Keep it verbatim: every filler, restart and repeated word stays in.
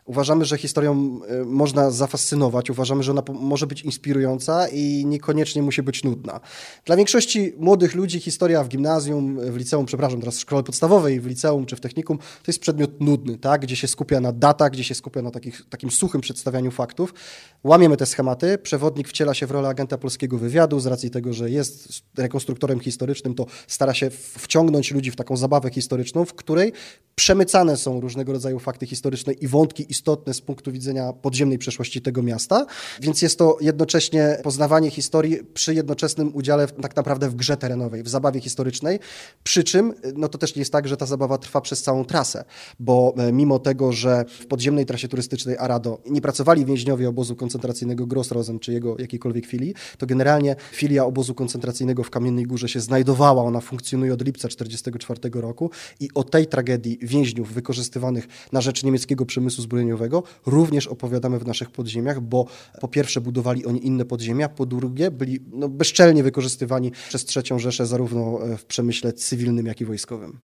Uważamy, że historią można zafascynować, uważamy, że ona może być inspirująca i niekoniecznie musi być nudna. Dla większości młodych ludzi historia w gimnazjum, w liceum, przepraszam, teraz w szkole podstawowej, w liceum czy w technikum, to jest przedmiot nudny, tak? Gdzie się skupia na datach, gdzie się skupia na takich, takim suchym przedstawianiu faktów. Łamiemy te schematy, przewodnik wciela się w rolę agenta polskiego wywiadu, z racji tego, że jest rekonstruktorem historycznym, to stara się wciągnąć ludzi w taką zabawę historyczną, w której przemycane są różnego rodzaju fakty historyczne i wątki istotne z punktu widzenia podziemnej przeszłości tego miasta, więc jest to jednocześnie poznawanie historii przy jednoczesnym udziale w, tak naprawdę w grze terenowej, w zabawie historycznej, przy czym no to też nie jest tak, że ta zabawa trwa przez całą trasę, bo mimo tego, że w podziemnej trasie turystycznej Arado nie pracowali więźniowie obozu koncentracyjnego Grossrosen czy jego jakiejkolwiek filii, to generalnie filia obozu koncentracyjnego w Kamiennej Górze się znajdowała, ona funkcjonuje od lipca tysiąc dziewięćset czterdziestego czwartego roku i o tej tragedii więźniów wykorzystywanych na rzecz niemieckiego przemysłu zbrojeniowego również opowiadamy w naszych podziemiach, bo po pierwsze budowali oni inne podziemia, po drugie byli no, bezczelnie wykorzystywani przez trzecią Rzeszę zarówno w przemyśle cywilnym, jak i wojskowym.